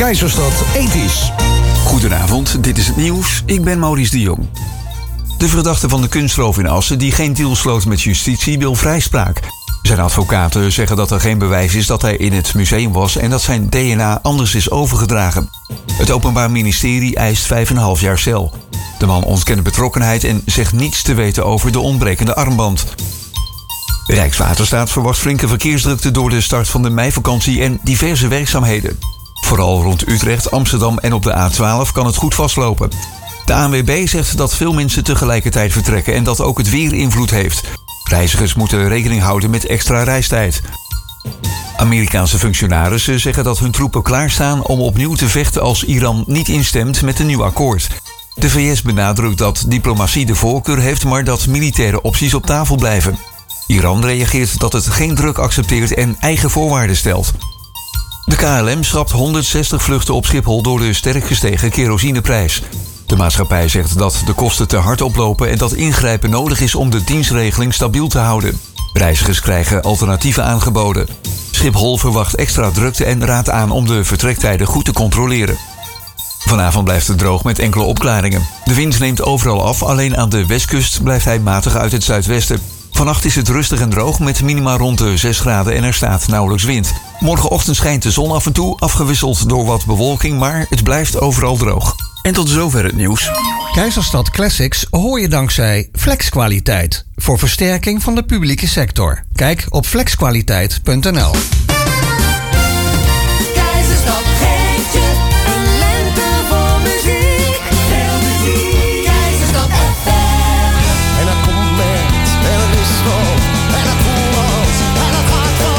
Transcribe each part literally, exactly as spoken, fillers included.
Keizerstad Ethisch. Goedenavond, dit is het nieuws. Ik ben Maurice de Jong. De verdachte van de kunstroof in Assen, die geen deal sloot met justitie, wil vrijspraak. Zijn advocaten zeggen dat er geen bewijs is dat hij in het museum was en dat zijn D N A anders is overgedragen. Het Openbaar Ministerie eist vijf en een half jaar cel. De man ontkent betrokkenheid en zegt niets te weten over de ontbrekende armband. Rijkswaterstaat verwacht flinke verkeersdrukte door de start van de meivakantie en diverse werkzaamheden. Vooral rond Utrecht, Amsterdam en op de A twaalf kan het goed vastlopen. De A N W B zegt dat veel mensen tegelijkertijd vertrekken en dat ook het weer invloed heeft. Reizigers moeten rekening houden met extra reistijd. Amerikaanse functionarissen zeggen dat hun troepen klaarstaan om opnieuw te vechten als Iran niet instemt met een nieuw akkoord. De V S benadrukt dat diplomatie de voorkeur heeft, maar dat militaire opties op tafel blijven. Iran reageert dat het geen druk accepteert en eigen voorwaarden stelt. De K L M schrapt honderdzestig vluchten op Schiphol door de sterk gestegen kerosineprijs. De maatschappij zegt dat de kosten te hard oplopen en dat ingrijpen nodig is om de dienstregeling stabiel te houden. Reizigers krijgen alternatieven aangeboden. Schiphol verwacht extra drukte en raadt aan om de vertrektijden goed te controleren. Vanavond blijft het droog met enkele opklaringen. De wind neemt overal af, alleen aan de westkust blijft hij matig uit het zuidwesten. Vannacht is het rustig en droog met minima rond de zes graden en er staat nauwelijks wind. Morgenochtend schijnt de zon af en toe, afgewisseld door wat bewolking, maar het blijft overal droog. En tot zover het nieuws. Keizerstad Classics hoor je dankzij Flexkwaliteit. Voor versterking van de publieke sector. Kijk op flexkwaliteit punt n l. Keizerstad geeft je een lente vol muziek. Veel muziek. Keizerstad F M. En dat komt met, en dat is vol, en dat voelt, en dat gaat vol.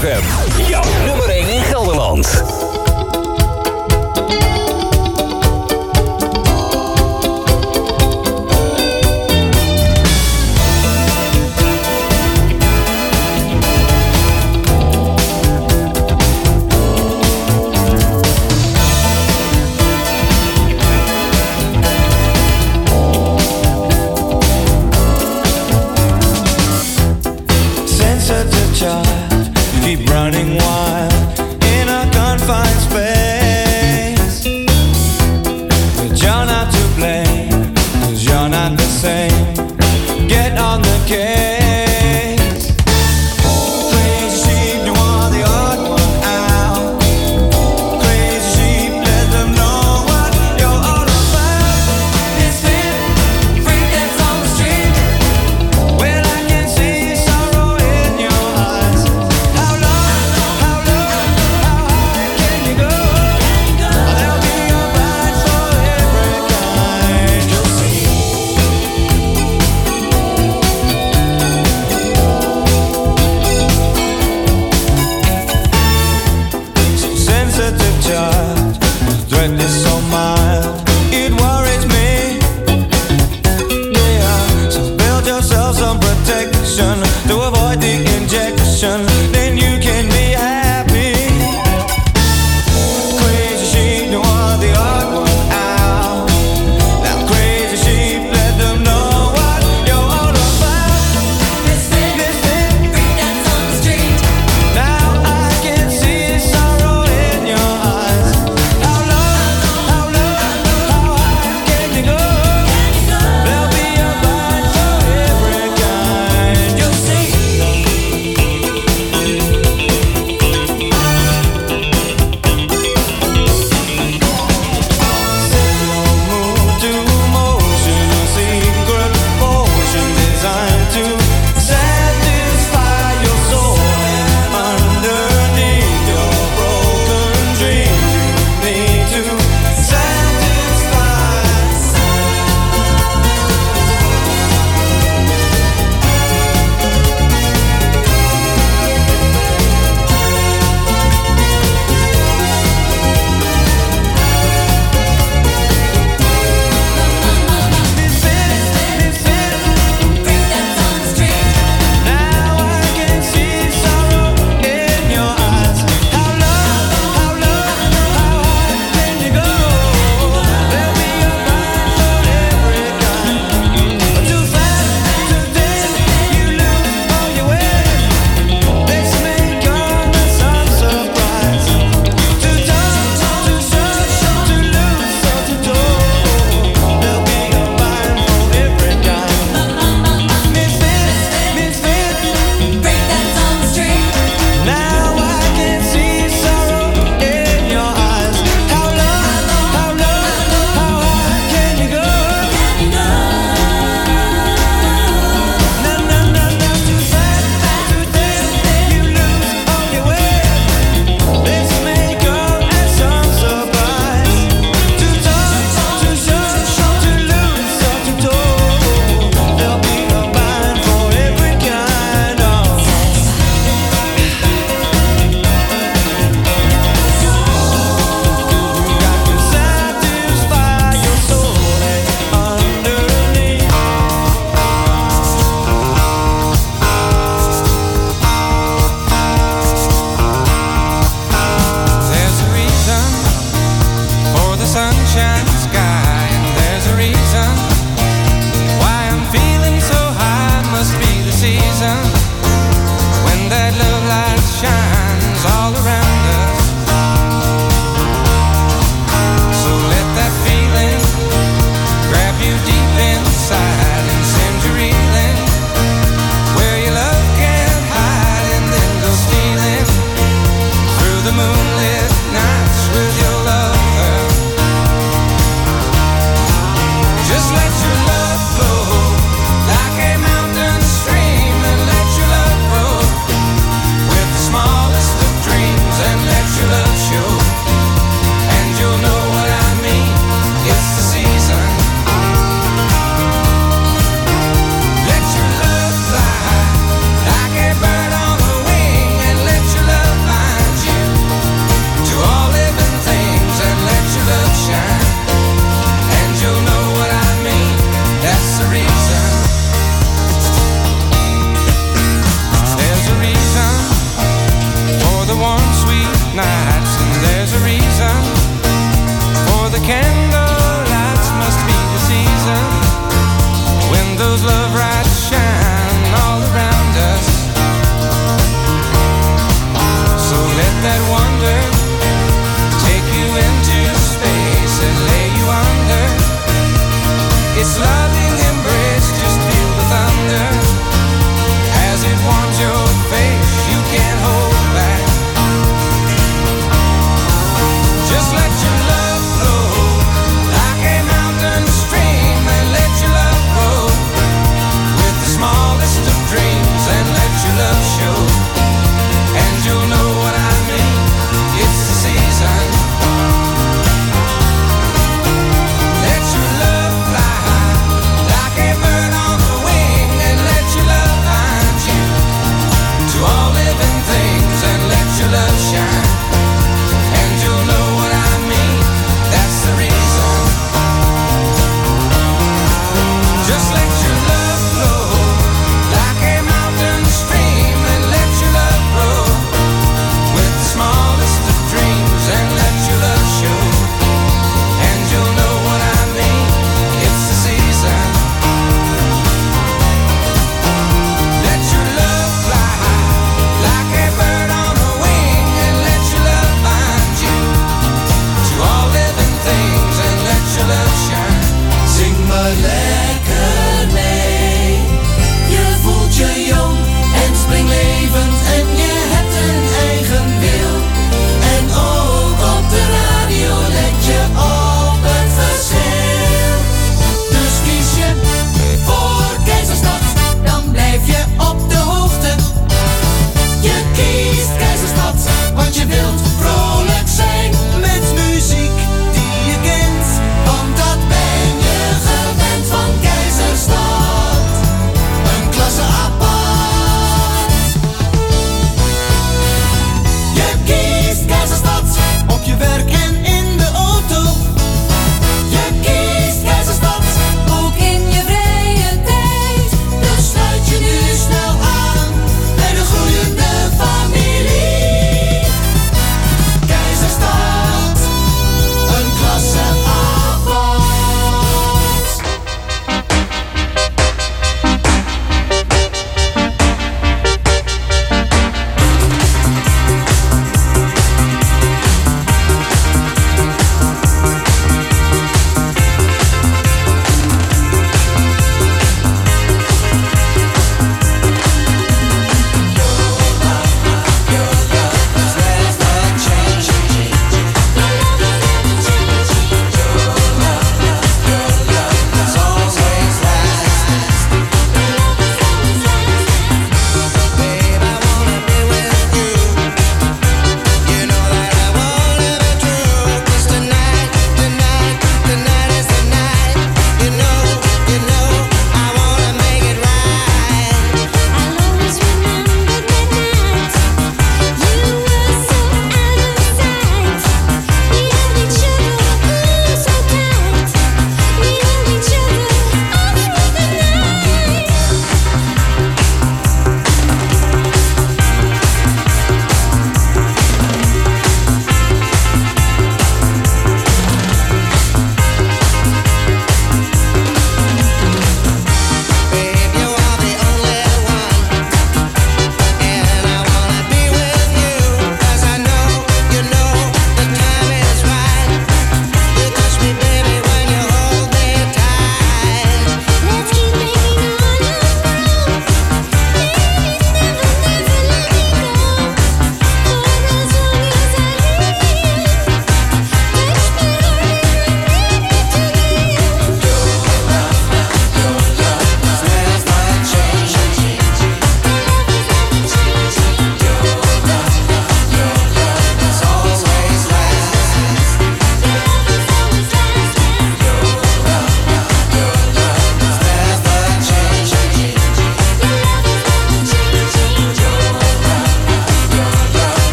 F M. Jouw nummer één in Gelderland. Keep running wild in a confined space, but you're not to blame, 'cause you're not the same. Get on the case. Crazy sheep, you are the odd one out. Crazy sheep, let them know what you're all about. Misfit, freak that's on the street. Well, I can see sorrow in your eyes. How long, how low, how high can you go? There'll be a ride for every kind. You'll see.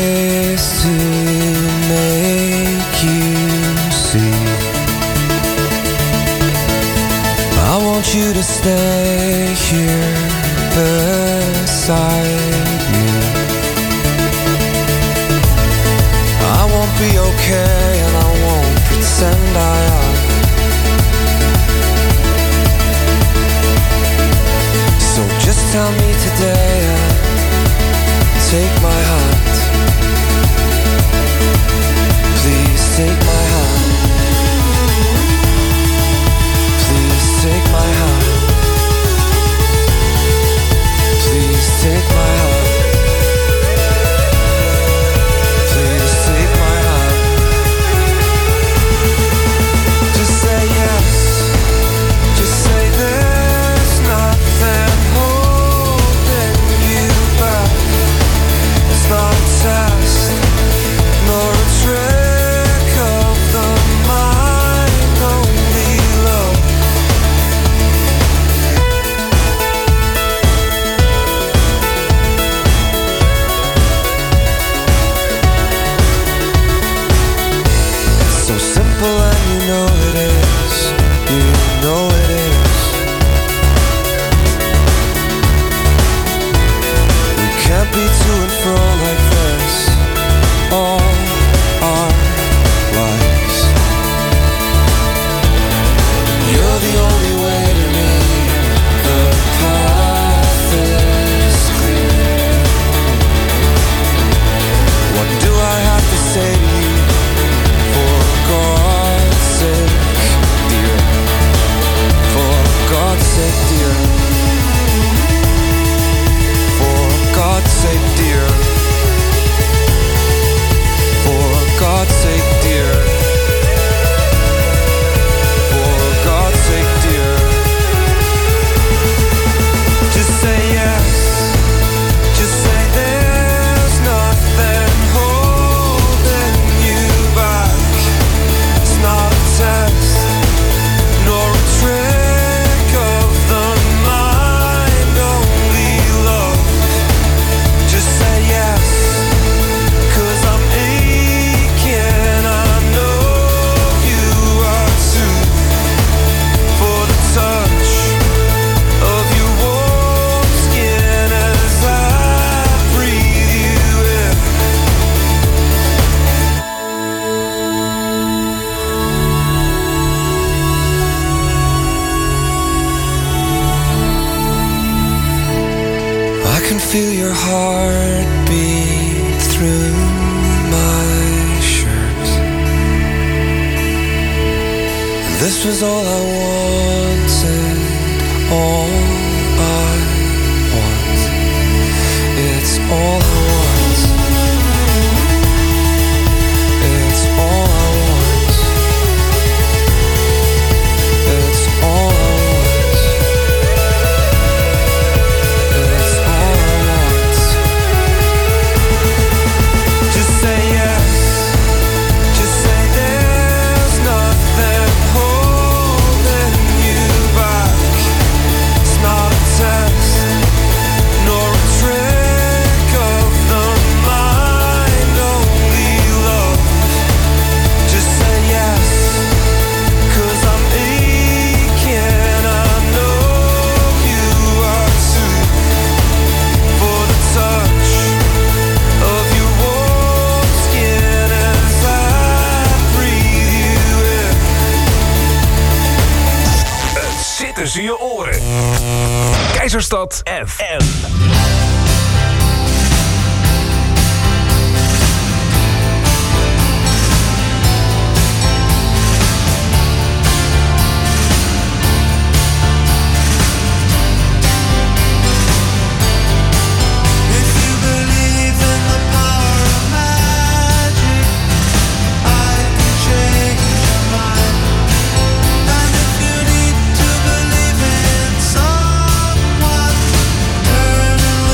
ways to make you see. I want you to stay here beside me. I won't be okay and I won't pretend I am. So just tell me today and take my hand. Please take my hand. Please take my hand. Please take my hand. Please take my hand. Just say yes. Just say there's nothing holding you back. It's not a test, nor a trick of the mind, only love. It's so simple and you know it is. You know it is. We can't be to and fro like this all our lives. You're the only way to me. The path is clear. What do I have to say to you? For God's sake, dear. For God's sake, dear. For God's sake, dear. For God's sake, dear. For God's sake, dear. Just say yes. Just say there's nothing holding you back. It's not a test, nor a trick of the mind, only love. Just say yes, 'cause I'm aching, I know you are too. For the touch of your warm skin as I breathe you in. I can feel your heartbeat through my shirt. And this was all I wanted, all I want. It's all I want. It's all I want. It's all I want. It's all I want. Just say yes. Just say there's nothing holding you back. It's not a test, nor a trick of the mind, only love. Just say yes, 'cause I'm aching, I know you are too. For the touch of your warm skin as I breathe you in. Het zit tussen je oren. Keizerstad F M. If you believe in the power of magic, I can change your mind. And if you need to believe in someone, turn and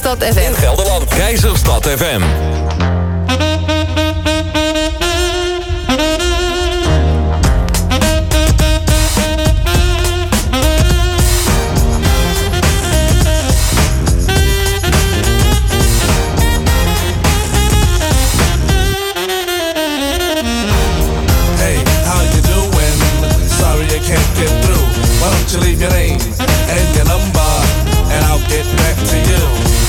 Keizerstad F M. In Gelderland. Keizerstad F M. Can't get through. Why don't you leave your name and your number, and I'll get back to you.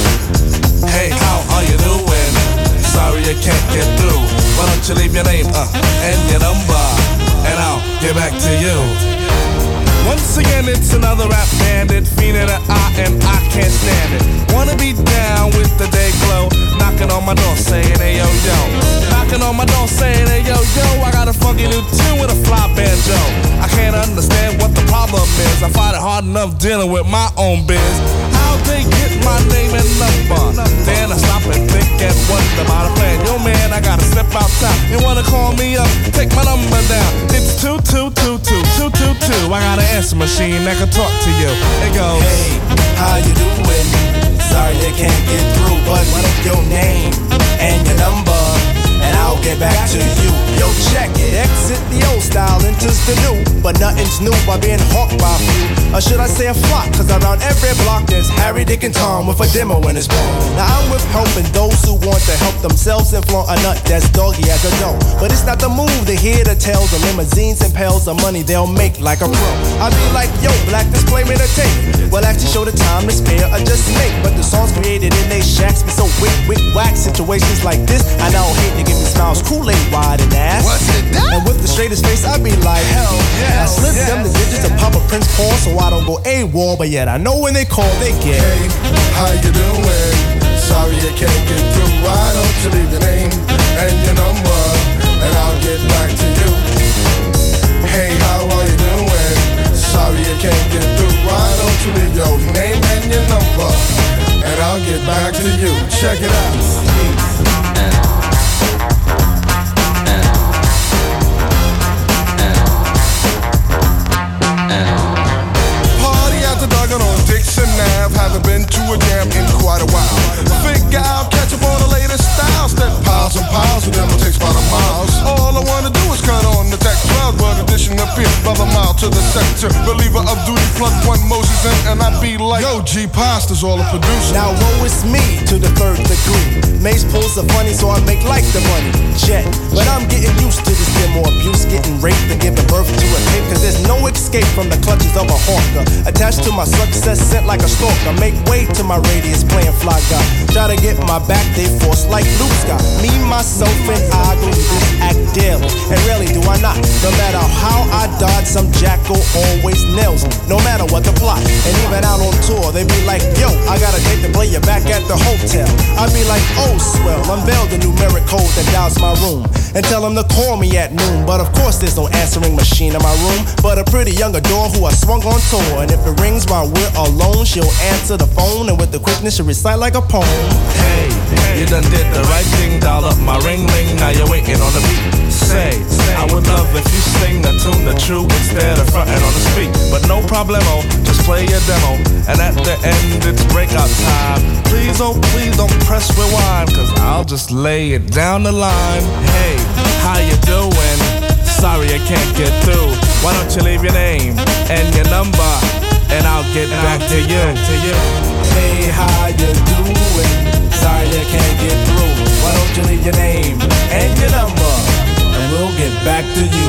Hey, how are you doing? Sorry I can't get through. Why don't you leave your name uh, and your number, and I'll get back to you. Once again, it's another rap bandit, fiending an eye, and I can't stand it. Wanna be down with the day glow, knocking on my door saying, hey yo yo. Knocking on my door saying, hey yo yo, I got a funky new tune with a fly banjo. I can't understand what the problem is. I find it hard enough dealing with my own biz. How'd they get my name and number? Then I stop and think and wonder about a plan. Yo man, I gotta step outside. You wanna call me up? Take my number down. It's two two two two two two two. I got an answer machine that can talk to you. It goes, hey, how you doing? Sorry I can't get through, but what is your name and your number, and I'll get back to you. Yo, check it. Exit the old style, enters the new, but nothing's new by being hawked by a few. Or should I say a flock? Cause around every block there's Harry, Dick, and Tom with a demo in his palm. Now I'm with helping those who want to help themselves and flaunt a nut that's doggy as a dough. But it's not the move to hear the tales of limousines and pails of money they'll make like a pro. I be like, yo, black display me the tape. Well, actually show the time to spare or just make. But the songs created in they shacks be so wick, wick, whack. Situations like this, I now hate to give me smiles, Kool-Aid wide and ass. what's it done? And with the straightest face, I be like, hell yeah. I slip yes. them the digits of Papa Prince Paul so I don't go AWOL. But yet I know when they call, they get. Hey, how you doing? Sorry I can't get through. Why don't you leave your name and your number, and I'll get back to you. Hey, how are you doing? Sorry I can't get through. Why don't you leave your name and your number, and I'll get back to you. Check it out. On Dixon Ave, haven't been to a jam in quite a while. Figure I'll catch up on the latest styles. That piles and piles of them will take about a miles. All I wanna do is cut on the tech cloud, but addition appear by the mile to the sector. Reliever of duty, plug one Moses in, and I be like, yo, G Pasta's all a producer. Now woe is me to the third degree. Mace pulls the funny, so I make like the money. Jet, but I'm getting used to this demo abuse, getting raped and giving birth to a tape. Cause there's no escape from the clutches of a hawker. Attached to my success, sent like a stalker. Make way to my radius, playing fly guy. Try to get my back, they force like Luke Scott. Me, myself, and I go through this act daily. And really do I not. No matter how I dodge, some jackal always nails me. No matter what the plot. And even out on tour, they be like, yo, I got a date to play you back at the hotel. I be like, oh swell, unveil the numeric code that dials my room. And tell them to call me at noon. But of course there's no answering machine in my room, but a pretty young adore who I swung on tour. And if it rings while we're alone, she'll answer the phone, and with the quickness she'll recite like a poem. Hey, hey, you done did the right thing, dial up my ring ring, now you're waiting on the beat. Say, I would love if you sing the tune the true instead of frontin' on the speak. But no problemo, just play your demo, and at the end it's breakout time. Please, oh please don't press rewind, cause I'll just lay it down the line. Hey, how you doing? Sorry I can't get through. Why don't you leave your name and your number, and I'll get and back I'll to you. To you. Hey, how you doing? Sorry I can't get through. Why don't you leave your name and your number, and we'll get back to you.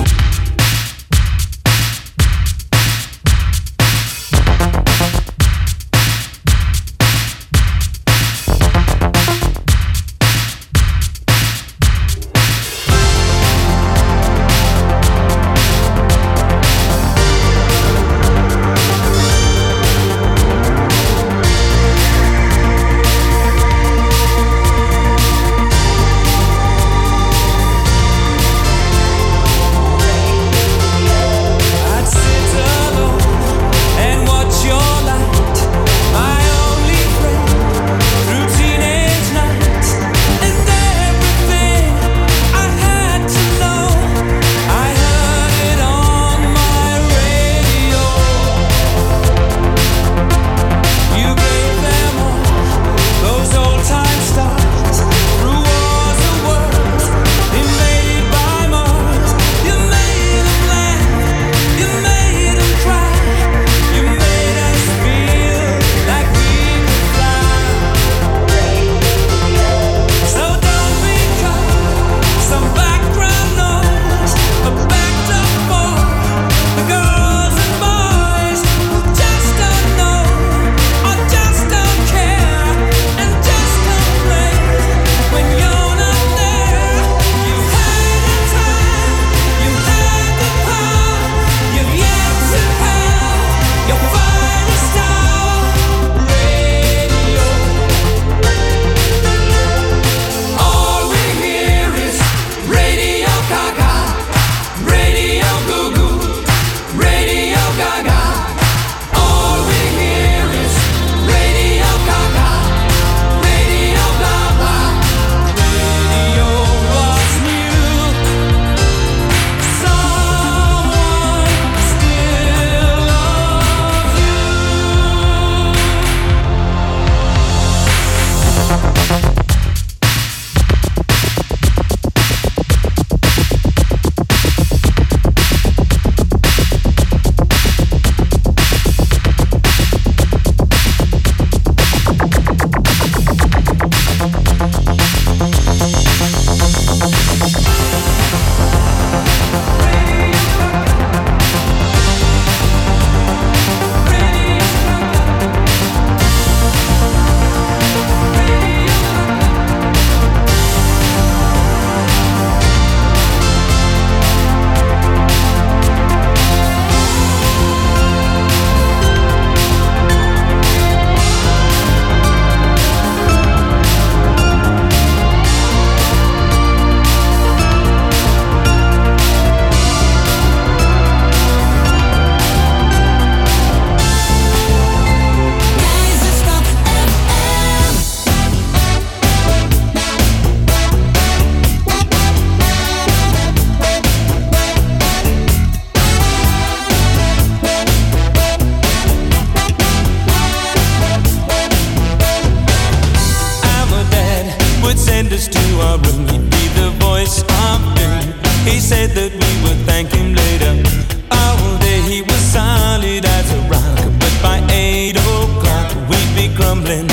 send us to our room. He'd be the voice of doom. He said that we would thank him later. All day he was solid as a rock, but by eight o'clock we'd be crumbling.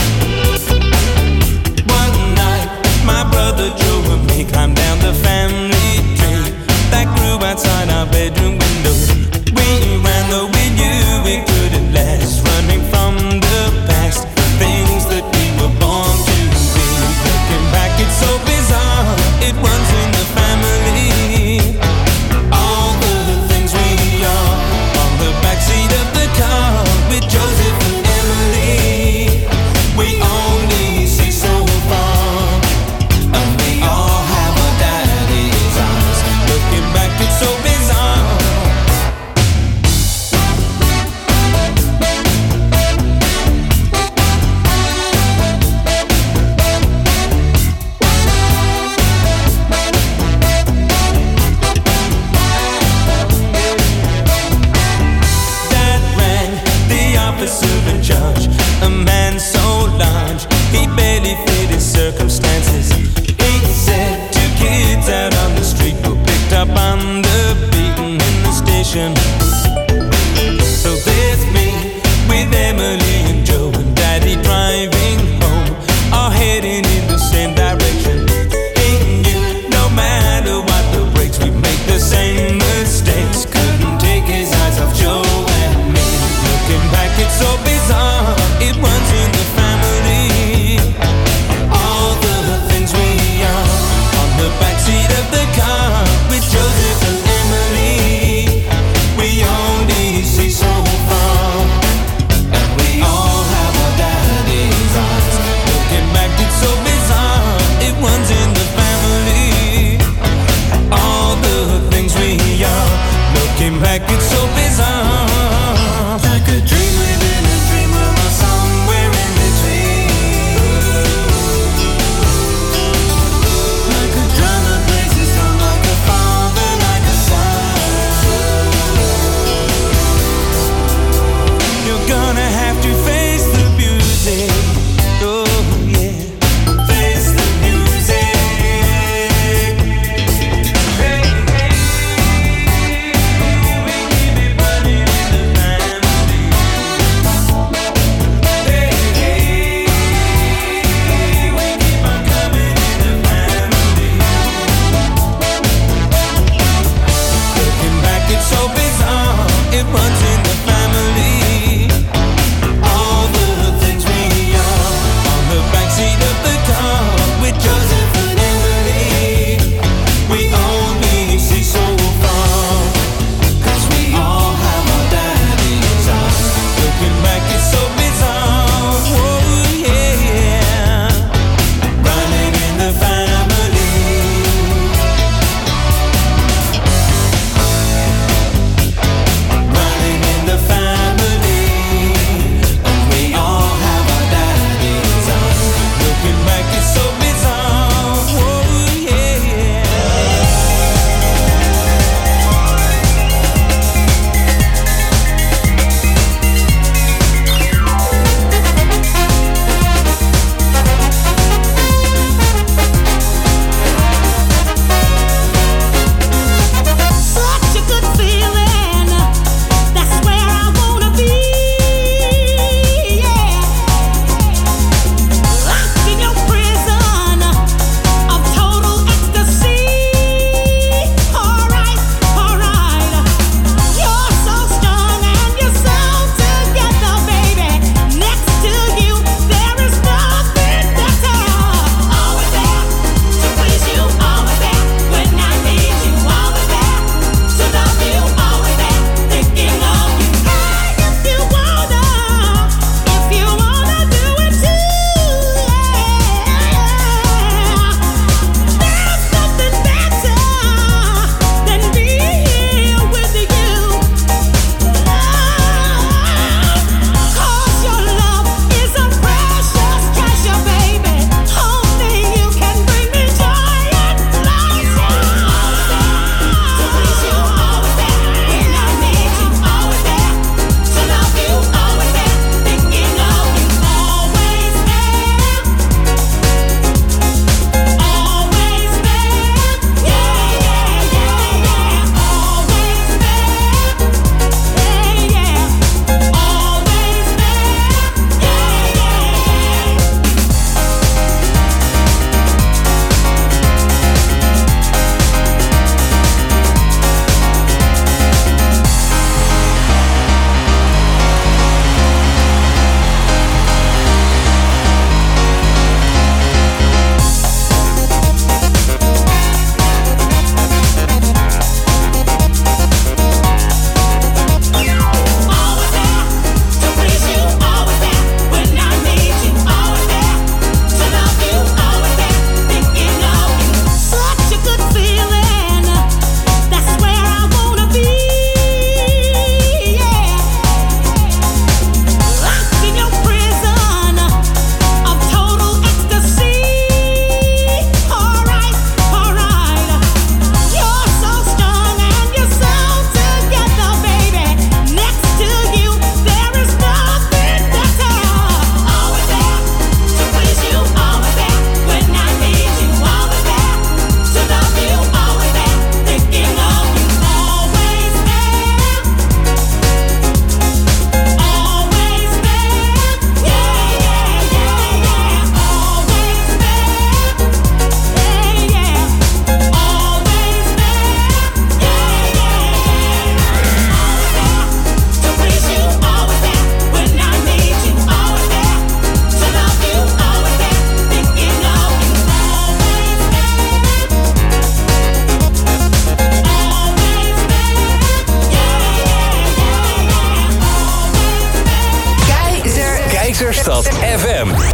One night my brother Joe and me climbed down the family tree that grew outside our bedroom window. We ran though we knew we couldn't last, running from the past, things that we were born to be. Looking back, it's so bizarre, it runs in the family. All the things we are on the backseat of the car with Joseph and Emily. We are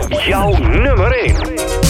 jouw nummer één.